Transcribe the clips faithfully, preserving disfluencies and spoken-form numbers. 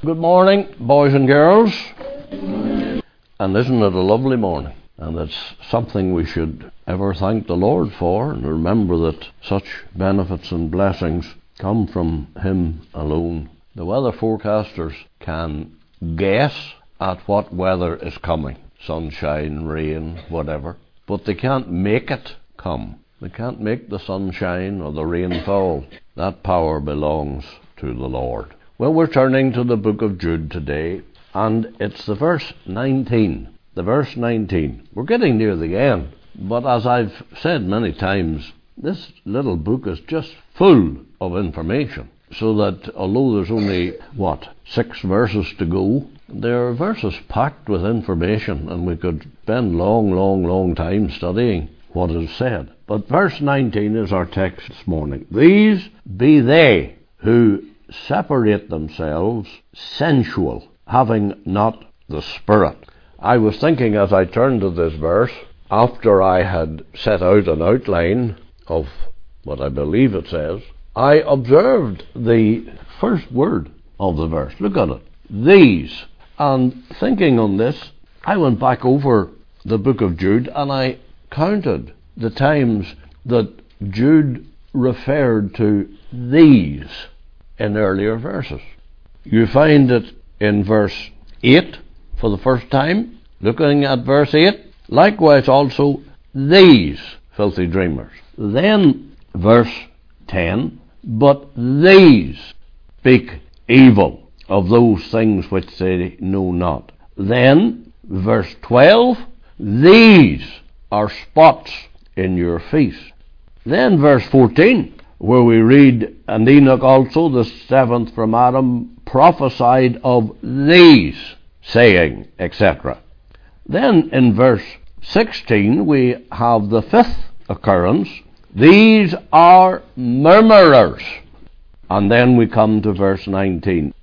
Good morning, boys and girls. And isn't it a lovely morning? And it's something we should ever thank the Lord for, and remember that such benefits and blessings come from Him alone. The weather forecasters can guess at what weather is coming, sunshine, rain, whatever, but they can't make it come. They can't make the sunshine or the rain fall. That power belongs to the Lord. Well, we're turning to the book of Jude today, and it's the verse nineteen. The verse nineteen. We're getting near the end, but as I've said many times, this little book is just full of information, so that although there's only, what, six verses to go, there are verses packed with information, and we could spend long, long, long time studying what is said. But verse nineteen is our text this morning. These be they who separate themselves sensual, having not the Spirit. I was thinking as I turned to this verse, after I had set out an outline of what I believe it says, I observed the first word of the verse. Look at it. These. And thinking on this, I went back over the book of Jude and I counted the times that Jude referred to these in earlier verses. You find it in verse eight for the first time. Looking at verse eight, likewise also these filthy dreamers. Then verse ten, but these speak evil of those things which they know not. Then verse twelve, these are spots in your feast. Then verse fourteen, where we read, and Enoch also, the seventh from Adam, prophesied of these, saying, et cetera. Then in verse sixteen we have the fifth occurrence, these are murmurers. And then we come to verse nineteen,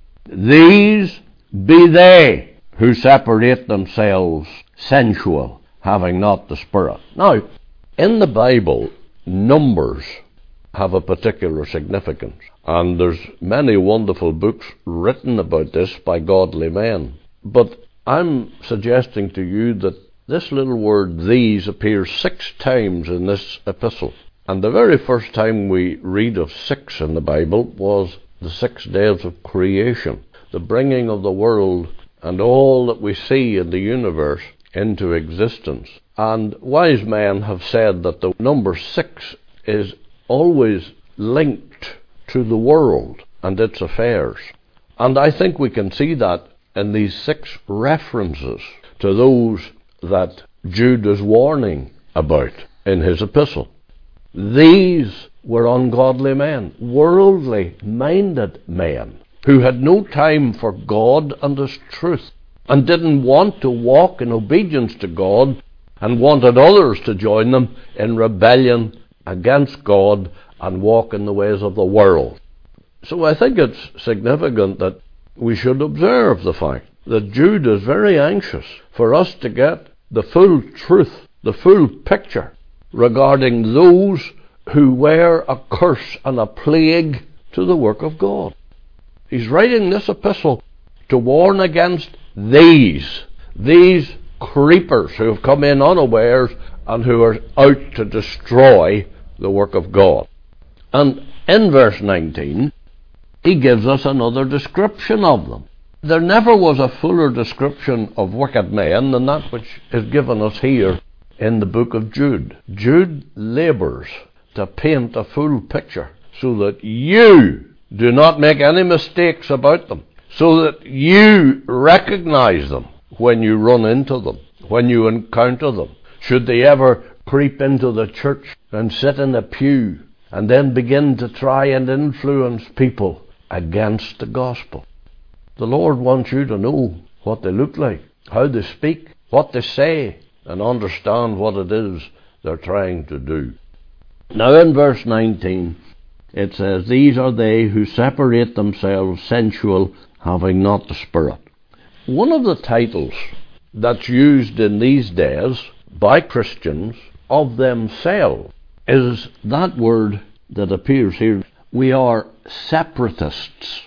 these be they who separate themselves sensual, having not the Spirit. Now, in the Bible, numbers have a particular significance, and there's many wonderful books written about this by godly men. But I'm suggesting to you that this little word these appears six times in this epistle. And the very first time we read of six in the Bible was the six days of creation, the bringing of the world and all that we see in the universe into existence. And wise men have said that the number six is always linked to the world and its affairs. And I think we can see that in these six references to those that Jude is warning about in his epistle. These were ungodly men, worldly-minded men, who had no time for God and His truth, and didn't want to walk in obedience to God, and wanted others to join them in rebellion against God and walk in the ways of the world. So I think it's significant that we should observe the fact that Jude is very anxious for us to get the full truth, the full picture regarding those who were a curse and a plague to the work of God. He's writing this epistle to warn against these, these creepers who have come in unawares and who are out to destroy the work of God. And in verse nineteen, he gives us another description of them. There never was a fuller description of wicked men than that which is given us here in the book of Jude. Jude labours to paint a full picture so that you do not make any mistakes about them, so that you recognize them when you run into them, when you encounter them. Should they ever creep into the church and sit in a pew and then begin to try and influence people against the gospel. The Lord wants you to know what they look like, how they speak, what they say, and understand what it is they're trying to do. Now in verse nineteen, it says, these are they who separate themselves sensual, having not the Spirit. One of the titles that's used in these days by Christians of themselves is that word that appears here. We are separatists.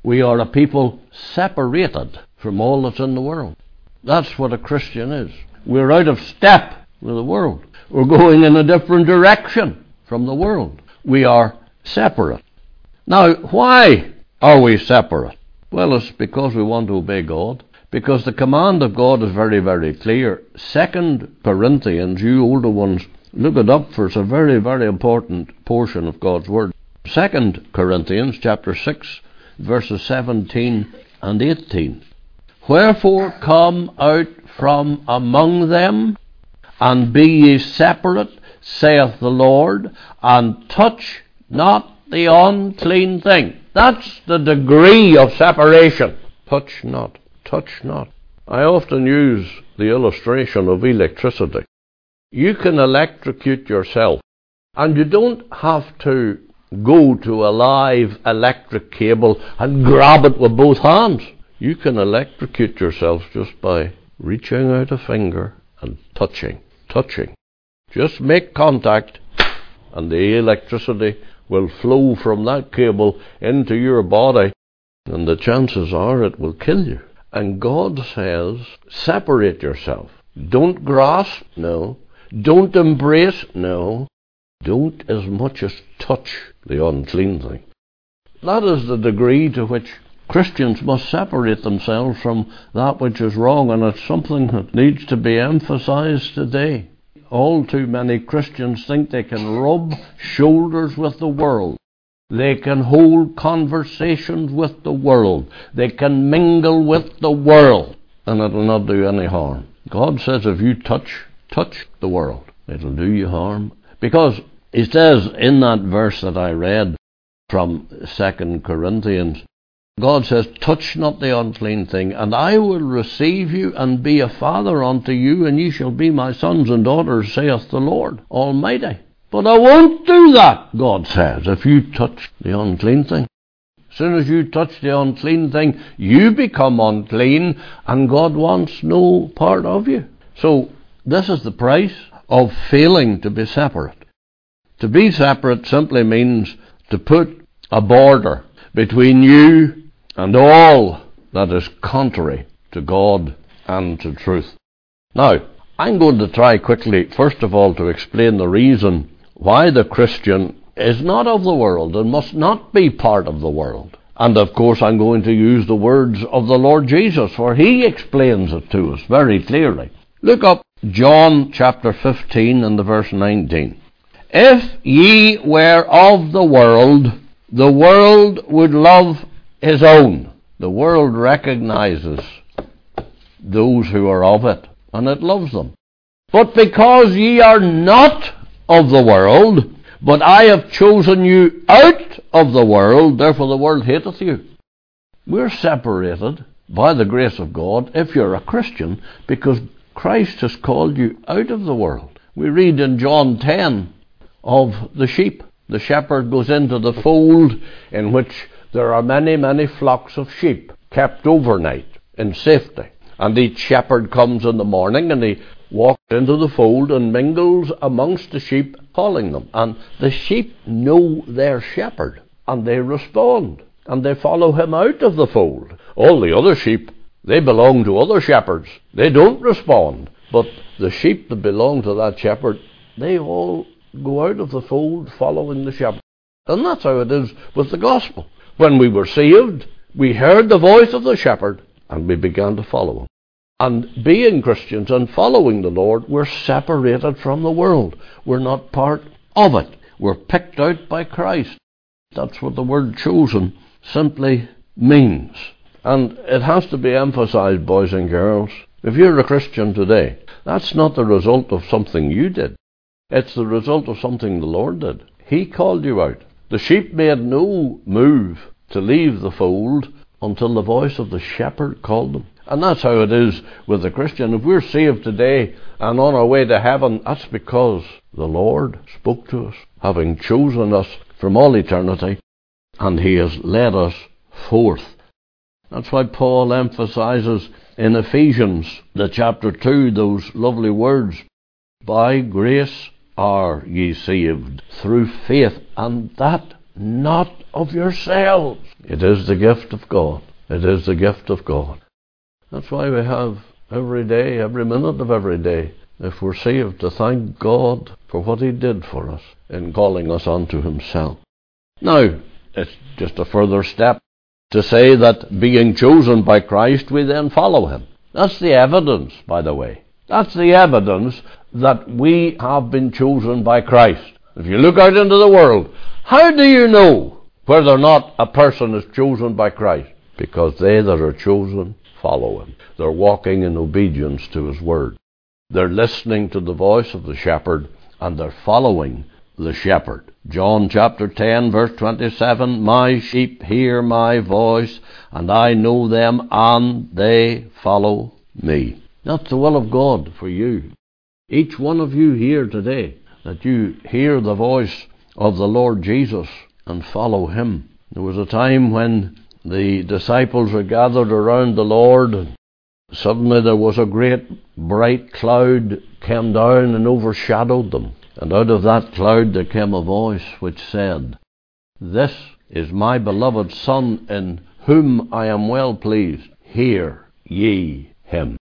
We are a people separated from all that's in the world. That's what a Christian is. We're out of step with the world. We're going in a different direction from the world. We are separate. Now, why are we separate? Well, it's because we want to obey God. Because the command of God is very, very clear. Second Corinthians, you older ones, look it up, for it's a very, very important portion of God's Word. Second Corinthians chapter six, verses seventeen and eighteen. Wherefore come out from among them, and be ye separate, saith the Lord, and touch not the unclean thing. That's the degree of separation. Touch not. Touch not. I often use the illustration of electricity. You can electrocute yourself, and you don't have to go to a live electric cable and grab it with both hands. You can electrocute yourself just by reaching out a finger and touching, touching. Just make contact, and the electricity will flow from that cable into your body, and the chances are it will kill you. And God says, separate yourself. Don't grasp, no. Don't embrace, no. Don't as much as touch the unclean thing. That is the degree to which Christians must separate themselves from that which is wrong, and it's something that needs to be emphasized today. All too many Christians think they can rub shoulders with the world. They can hold conversations with the world. They can mingle with the world, and it will not do any harm. God says if you touch, touch the world, it'll do you harm. Because he says in that verse that I read from Second Corinthians, God says, touch not the unclean thing, and I will receive you and be a father unto you, and ye shall be my sons and daughters, saith the Lord Almighty. But I won't do that, God says, if you touch the unclean thing. As soon as you touch the unclean thing, you become unclean, and God wants no part of you. So this is the price of failing to be separate. To be separate simply means to put a border between you and all that is contrary to God and to truth. Now, I'm going to try quickly, first of all, to explain the reason why the Christian is not of the world and must not be part of the world. And of course I'm going to use the words of the Lord Jesus, for he explains it to us very clearly. Look up John chapter fifteen and the verse nineteen. If ye were of the world, the world would love his own. The world recognizes those who are of it, and it loves them. But because ye are not of the world, but I have chosen you out of the world, therefore the world hateth you. We're separated by the grace of God if you're a Christian, because Christ has called you out of the world. We read in John ten of the sheep. The shepherd goes into the fold in which there are many, many flocks of sheep kept overnight in safety. And each shepherd comes in the morning and he walks into the fold and mingles amongst the sheep, calling them. And the sheep know their shepherd, and they respond, and they follow him out of the fold. All the other sheep, they belong to other shepherds. They don't respond. But the sheep that belong to that shepherd, they all go out of the fold following the shepherd. And that's how it is with the gospel. When we were saved, we heard the voice of the shepherd, and we began to follow him. And being Christians and following the Lord, we're separated from the world. We're not part of it. We're picked out by Christ. That's what the word chosen simply means. And it has to be emphasized, boys and girls, if you're a Christian today, that's not the result of something you did. It's the result of something the Lord did. He called you out. The sheep made no move to leave the fold until the voice of the shepherd called them. And that's how it is with the Christian. If we're saved today and on our way to heaven, that's because the Lord spoke to us, having chosen us from all eternity, and he has led us forth. That's why Paul emphasizes in Ephesians, the chapter two, those lovely words, by grace are ye saved through faith, and that not of yourselves. It is the gift of God. It is the gift of God. That's why we have every day, every minute of every day, if we're saved, to thank God for what He did for us in calling us unto Himself. Now, it's just a further step to say that being chosen by Christ, we then follow Him. That's the evidence, by the way. That's the evidence that we have been chosen by Christ. If you look out into the world, how do you know whether or not a person is chosen by Christ? Because they that are chosen follow Him. They're walking in obedience to His word. They're listening to the voice of the shepherd, and they're following the shepherd. John chapter ten, verse twenty-seven, my sheep hear my voice, and I know them, and they follow me. That's the will of God for you. Each one of you here today, that you hear the voice of the Lord Jesus and follow Him. There was a time when the disciples were gathered around the Lord, and suddenly there was a great bright cloud came down and overshadowed them. And out of that cloud there came a voice which said, this is my beloved Son, in whom I am well pleased. Hear ye Him.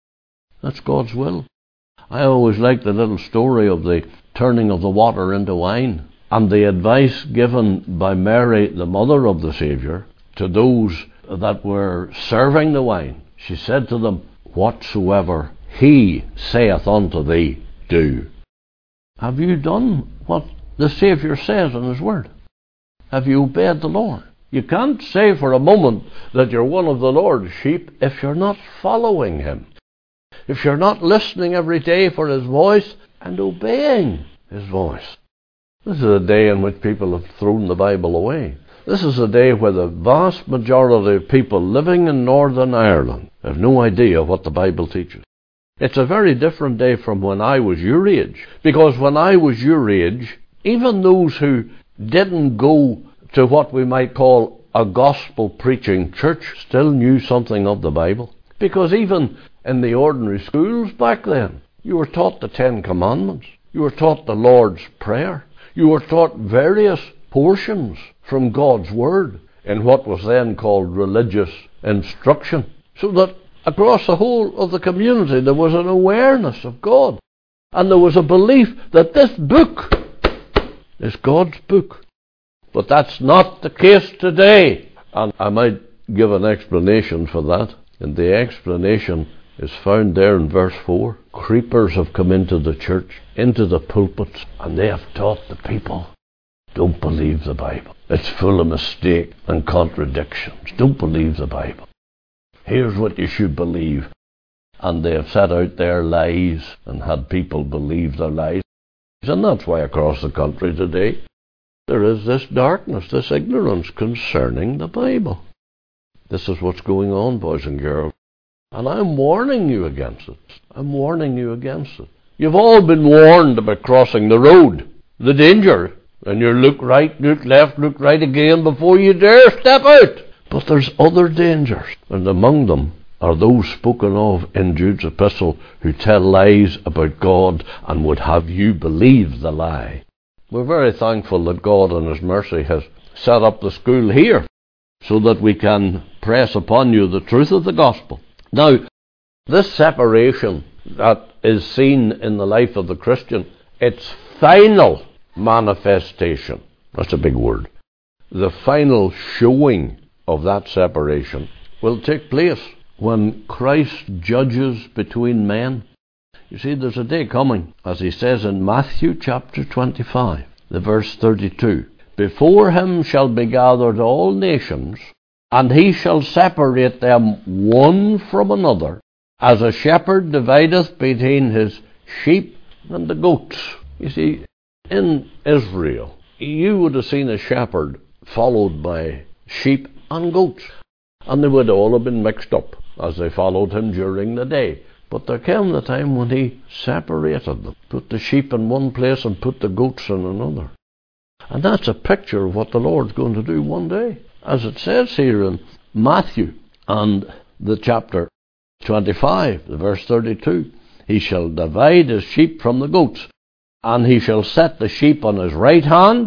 That's God's will. I always like the little story of the turning of the water into wine, and the advice given by Mary, the mother of the Saviour, to those that were serving the wine. She said to them, whatsoever He saith unto thee, do. Have you done what the Saviour says in His word? Have you obeyed the Lord? You can't say for a moment that you're one of the Lord's sheep if you're not following Him. If you're not listening every day for His voice and obeying His voice. This is a day in which people have thrown the Bible away. This is a day where the vast majority of people living in Northern Ireland have no idea what the Bible teaches. It's a very different day from when I was your age. Because when I was your age, even those who didn't go to what we might call a gospel-preaching church still knew something of the Bible. Because even in the ordinary schools back then, you were taught the Ten Commandments. You were taught the Lord's Prayer. You were taught various portions from God's Word in what was then called religious instruction. So that across the whole of the community there was an awareness of God. And there was a belief that this book is God's book. But that's not the case today. And I might give an explanation for that. And the explanation is found there in verse four. Creepers have come into the church, into the pulpits, and they have taught the people, don't believe the Bible. It's full of mistake and contradictions. Don't believe the Bible. Here's what you should believe. And they have set out their lies and had people believe their lies. And that's why across the country today there is this darkness, this ignorance concerning the Bible. This is what's going on, boys and girls. And I'm warning you against it. I'm warning you against it. You've all been warned about crossing the road. The danger. And you look right, look left, look right again before you dare step out. But there's other dangers. And among them are those spoken of in Jude's epistle who tell lies about God and would have you believe the lie. We're very thankful that God in His mercy has set up the school here so that we can press upon you the truth of the gospel. Now, this separation that is seen in the life of the Christian, its final manifestation, that's a big word, the final showing of that separation will take place when Christ judges between men. You see, there's a day coming, as He says in Matthew chapter twenty-five, the verse thirty-two. Before Him shall be gathered all nations, and He shall separate them one from another, as a shepherd divideth between his sheep and the goats. You see, in Israel, you would have seen a shepherd followed by sheep and goats, and they would all have been mixed up as they followed him during the day. But there came the time when He separated them, put the sheep in one place and put the goats in another. And that's a picture of what the Lord's going to do one day. As it says here in Matthew and the chapter twenty-five, the verse thirty-two, He shall divide His sheep from the goats, and He shall set the sheep on His right hand,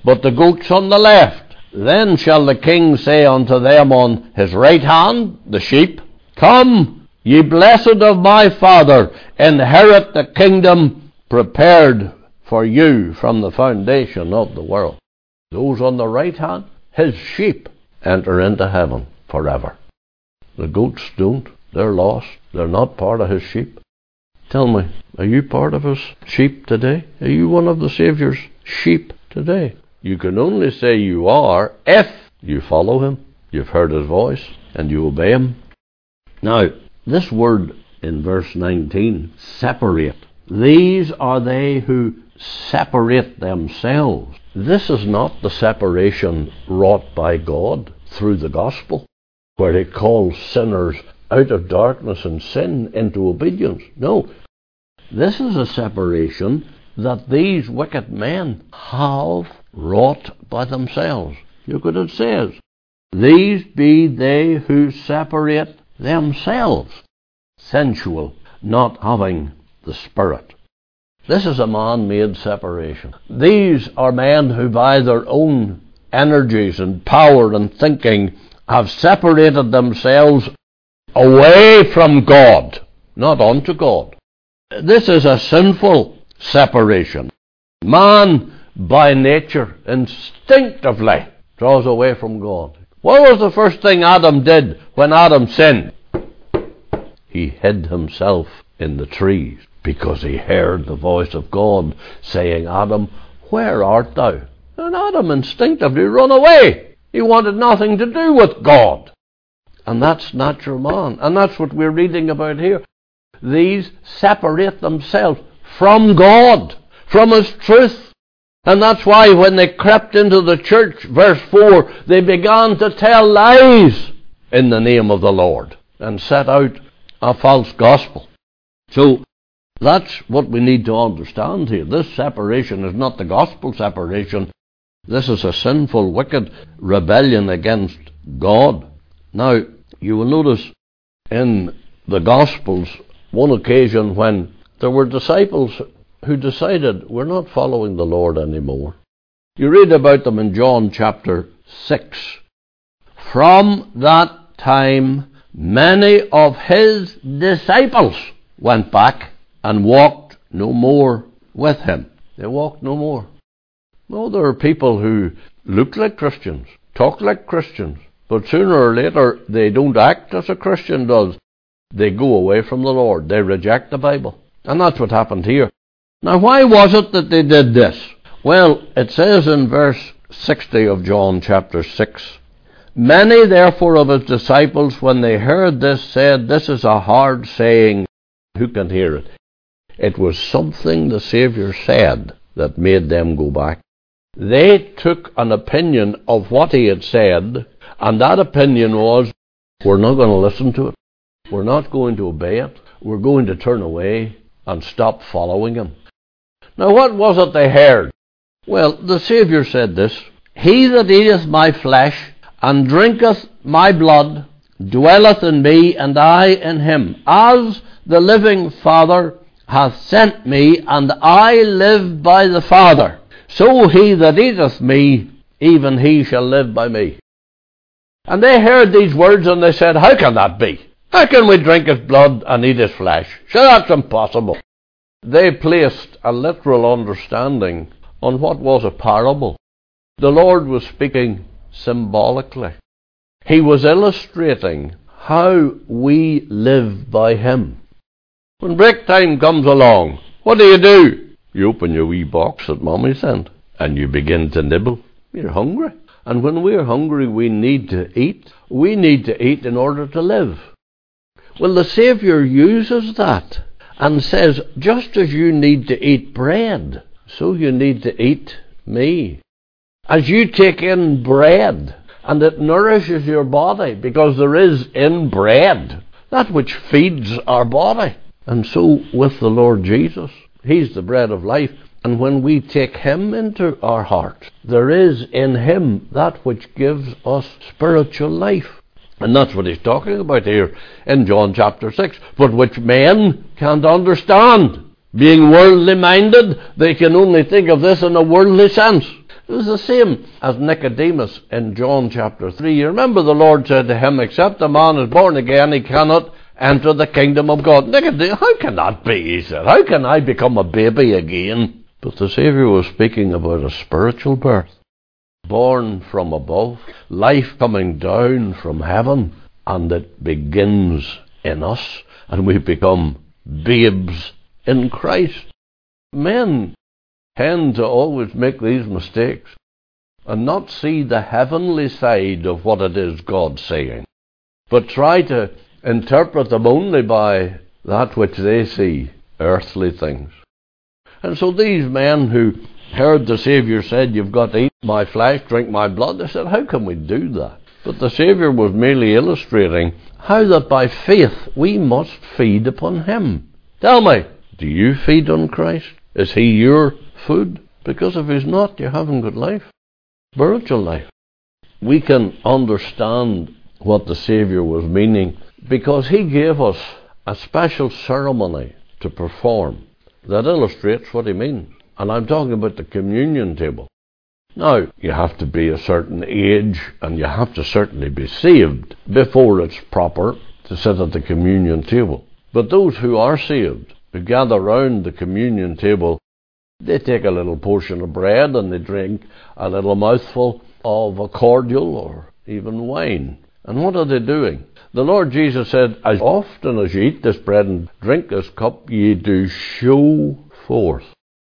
but the goats on the left. Then shall the king say unto them on his right hand, the sheep, Come, ye blessed of my Father, inherit the kingdom prepared for you from the foundation of the world. Those on the right hand, his sheep, enter into heaven forever. The goats don't. They're lost. They're not part of his sheep. Tell me, are you part of his sheep today? Are you one of the Saviour's sheep today? You can only say you are if you follow him, you've heard his voice, and you obey him. Now, this word in verse nineteen, separate. These are they who separate themselves. This is not the separation wrought by God through the gospel, where he calls sinners out of darkness and sin into obedience. No, this is a separation that these wicked men have wrought by themselves. Look what it says. These be they who separate themselves, sensual, not having the Spirit. This is a man-made separation. These are men who by their own energies and power and thinking have separated themselves away from God, not unto God. This is a sinful separation. Man, by nature, instinctively draws away from God. What was the first thing Adam did when Adam sinned? He hid himself in the trees because he heard the voice of God saying, Adam, where art thou? And Adam instinctively ran away. He wanted nothing to do with God. And that's natural man. And that's what we're reading about here. These separate themselves from God, from his truth. And that's why when they crept into the church, verse four, they began to tell lies in the name of the Lord and set out a false gospel. So that's what we need to understand here. This separation is not the gospel separation. This is a sinful, wicked rebellion against God. Now, you will notice in the Gospels one occasion when there were disciples who decided, we're not following the Lord anymore. You read about them in John chapter six. From that time, many of his disciples went back and walked no more with him. They walked no more. No, there are people who look like Christians, talk like Christians, but sooner or later they don't act as a Christian does. They go away from the Lord. They reject the Bible. And that's what happened here. Now, why was it that they did this? Well, it says in verse sixty of John chapter six, Many therefore of his disciples, when they heard this, said, This is a hard saying. Who can hear it? It was something the Saviour said that made them go back. They took an opinion of what he had said, and that opinion was, we're not going to listen to it. We're not going to obey it. We're going to turn away and stop following him. Now, what was it they heard? Well, the Saviour said this, He that eateth my flesh and drinketh my blood dwelleth in me, and I in him. As the living Father hath sent me, and I live by the Father, so he that eateth me, even he shall live by me. And they heard these words, and they said, How can that be? How can we drink his blood and eat his flesh? Sure, that's impossible. They placed a literal understanding on what was a parable. The Lord was speaking symbolically. He was illustrating how we live by him. When break time comes along, what do you do? You open your wee box that Mommy sent, and you begin to nibble. You're hungry. And when we're hungry, we need to eat. We need to eat in order to live. Well, the Saviour uses that and says, just as you need to eat bread, so you need to eat me. As you take in bread, and it nourishes your body, because there is in bread that which feeds our body. And so with the Lord Jesus, he's the bread of life. And when we take him into our heart, there is in him that which gives us spiritual life. And that's what he's talking about here in John chapter six, but which men can't understand. Being worldly minded, they can only think of this in a worldly sense. It was the same as Nicodemus in John chapter three. You remember the Lord said to him, except a man is born again, he cannot enter the kingdom of God. Nicodemus, how can that be? He said, how can I become a baby again? But the Saviour was speaking about a spiritual birth, born from above, life coming down from heaven, and it begins in us, and we become babes in Christ. Men tend to always make these mistakes and not see the heavenly side of what it is God's saying, but try to interpret them only by that which they see, earthly things. And so these men who heard the Saviour said, you've got to eat my flesh, drink my blood, they said, how can we do that? But the Saviour was merely illustrating how that by faith we must feed upon Him. Tell me, do you feed on Christ? Is He your food? Because if He's not, you haven't got life, spiritual life. We can understand what the Saviour was meaning because He gave us a special ceremony to perform that illustrates what He means. And I'm talking about the communion table. Now, you have to be a certain age and you have to certainly be saved before it's proper to sit at the communion table. But those who are saved, who gather round the communion table, they take a little portion of bread and they drink a little mouthful of a cordial or even wine. And what are they doing? The Lord Jesus said, as often as you eat this bread and drink this cup, ye do show forth.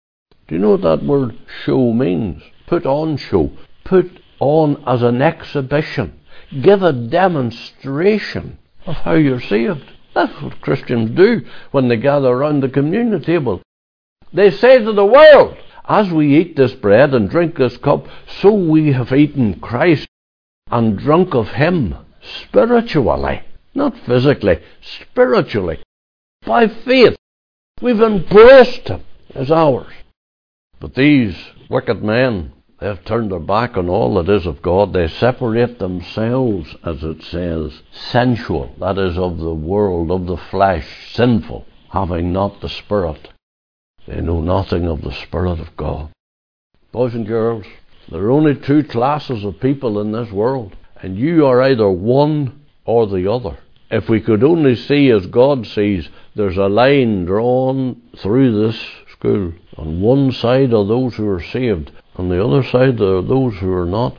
Do you know what that word show means? Put on show. Put on as an exhibition. Give a demonstration of how you're saved. That's what Christians do when they gather around the communion table. They say to the world, as we eat this bread and drink this cup, so we have eaten Christ and drunk of Him spiritually, not physically, spiritually. By faith, we've embraced Him as ours. But these wicked men, they have turned their back on all that is of God. They separate themselves, as it says, sensual, that is, of the world, of the flesh, sinful, having not the Spirit. They know nothing of the Spirit of God. Boys and girls, there are only two classes of people in this world, and you are either one or the other. If we could only see as God sees, there's a line drawn through this school. On one side are those who are saved, on the other side there are those who are not.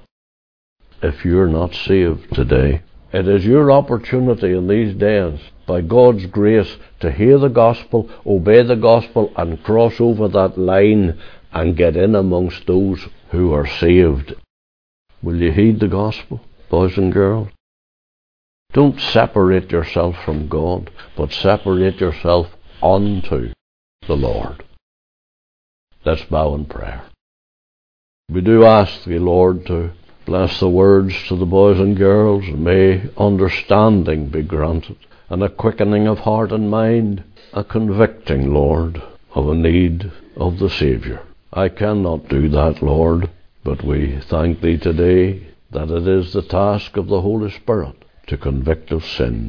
If you're not saved today, it is your opportunity in these days, by God's grace, to hear the gospel, obey the gospel, and cross over that line and get in amongst those who are saved. Will you heed the gospel, boys and girls? Don't separate yourself from God, but separate yourself unto the Lord. Let's bow in prayer. We do ask Thee, Lord, to bless the words to the boys and girls, and may understanding be granted, and a quickening of heart and mind, a convicting, Lord, of a need of the Saviour. I cannot do that, Lord, but we thank Thee today that it is the task of the Holy Spirit to convict of sin.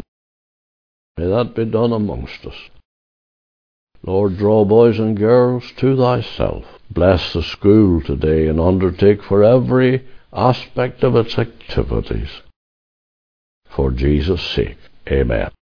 May that be done amongst us. Lord, draw boys and girls to Thyself. Bless the school today and undertake for every aspect of its activities. For Jesus' sake, amen.